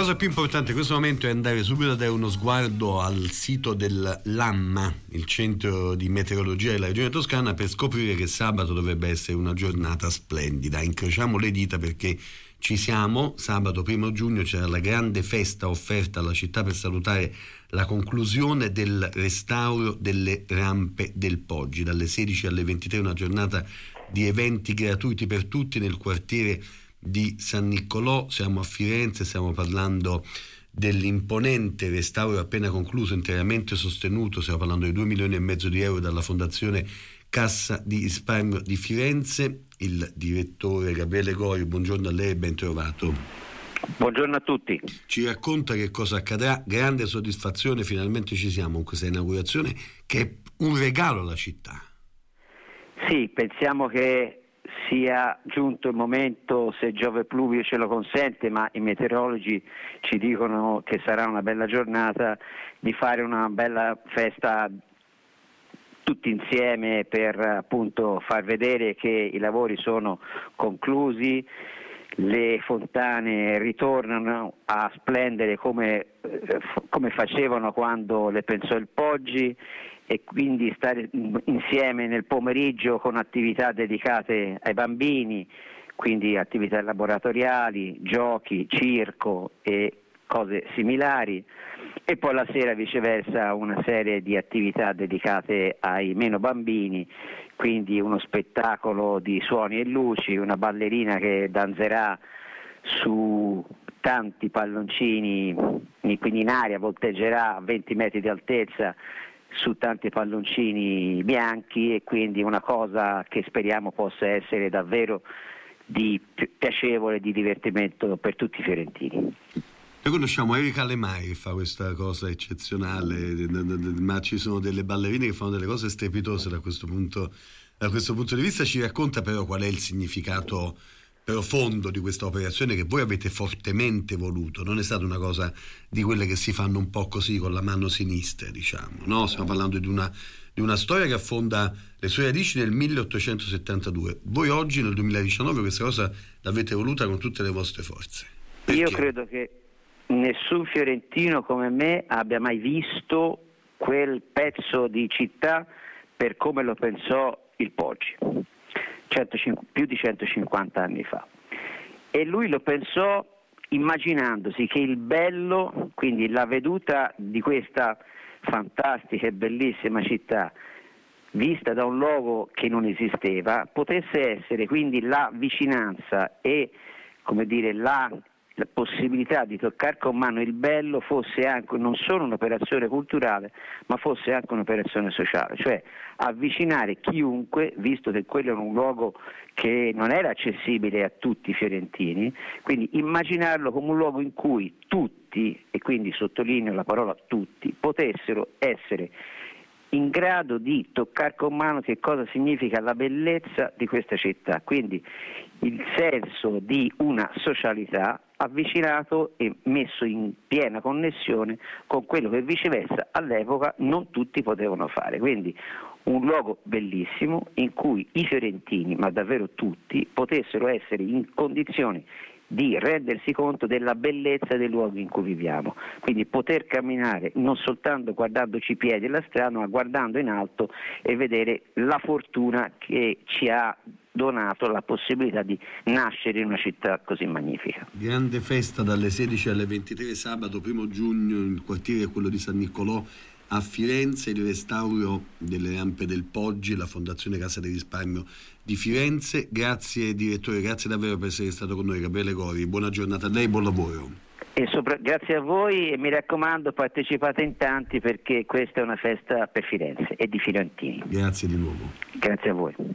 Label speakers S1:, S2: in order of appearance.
S1: cosa più importante in questo momento è andare subito a dare uno sguardo al sito del LAMMA, il centro di meteorologia della regione Toscana, per scoprire che sabato dovrebbe essere una giornata splendida. Incrociamo le dita perché ci siamo. Sabato 1 giugno c'era la grande festa offerta alla città per salutare la conclusione del restauro delle rampe del Poggi. Dalle 16 alle 23 una giornata di eventi gratuiti per tutti nel quartiere di San Niccolò. Siamo a Firenze, stiamo parlando dell'imponente restauro appena concluso, interamente sostenuto, stiamo parlando di 2,5 milioni di euro dalla Fondazione Cassa di Risparmio di Firenze. Il direttore Gabriele Gori, buongiorno a lei e ben trovato.
S2: Buongiorno a tutti.
S1: Ci racconta che cosa accadrà. Grande soddisfazione, finalmente ci siamo con questa inaugurazione che è un regalo alla città.
S2: Sì, pensiamo che sia giunto il momento, se Giove Pluvio ce lo consente, ma i meteorologi ci dicono che sarà una bella giornata, di fare una bella festa tutti insieme per appunto far vedere che i lavori sono conclusi, le fontane ritornano a splendere come facevano quando le pensò il Poggi, e quindi stare insieme nel pomeriggio con attività dedicate ai bambini, quindi attività laboratoriali, giochi, circo e cose similari, e poi la sera viceversa una serie di attività dedicate ai meno bambini, quindi uno spettacolo di suoni e luci, una ballerina che danzerà su tanti palloncini, quindi in aria volteggerà a 20 metri di altezza su tanti palloncini bianchi, e quindi una cosa che speriamo possa essere davvero piacevole, di divertimento per tutti i fiorentini.
S1: Noi conosciamo Erika Lemay che fa questa cosa eccezionale, ma ci sono delle ballerine che fanno delle cose strepitose da questo punto di vista. Ci racconta però qual è il significato profondo di questa operazione che voi avete fortemente voluto. Non è stata una cosa di quelle che si fanno un po' così con la mano sinistra, diciamo, no? Stiamo parlando di una storia che affonda le sue radici nel 1872. Voi oggi nel 2019 questa cosa l'avete voluta con tutte le vostre forze. Perché?
S2: Io credo che nessun fiorentino come me abbia mai visto quel pezzo di città per come lo pensò il Poggi, più di 150 anni fa, e lui lo pensò immaginandosi che il bello, quindi la veduta di questa fantastica e bellissima città vista da un luogo che non esisteva, potesse essere quindi la vicinanza e, come dire, la possibilità di toccare con mano il bello fosse anche non solo un'operazione culturale, ma fosse anche un'operazione sociale, cioè avvicinare chiunque, visto che quello era un luogo che non era accessibile a tutti i fiorentini, quindi immaginarlo come un luogo in cui tutti, e quindi sottolineo la parola tutti, potessero essere in grado di toccare con mano che cosa significa la bellezza di questa città, quindi il senso di una socialità avvicinato e messo in piena connessione con quello che viceversa all'epoca non tutti potevano fare. Quindi un luogo bellissimo in cui i fiorentini, ma davvero tutti, potessero essere in condizioni di rendersi conto della bellezza dei luoghi in cui viviamo, quindi poter camminare non soltanto guardandoci i piedi e la strada, ma guardando in alto e vedere la fortuna che ci ha donato la possibilità di nascere in una città così magnifica.
S1: Grande festa dalle 16 alle 23 sabato 1 giugno, il quartiere è quello di San Niccolò a Firenze, il restauro delle rampe del Poggi, la Fondazione Cassa di Risparmio di Firenze. Grazie direttore, grazie davvero per essere stato con noi, Gabriele Gori, buona giornata a lei, buon lavoro.
S2: Grazie a voi, e mi raccomando partecipate in tanti perché questa è una festa per Firenze e di fiorentini.
S1: Grazie di nuovo.
S2: Grazie a voi.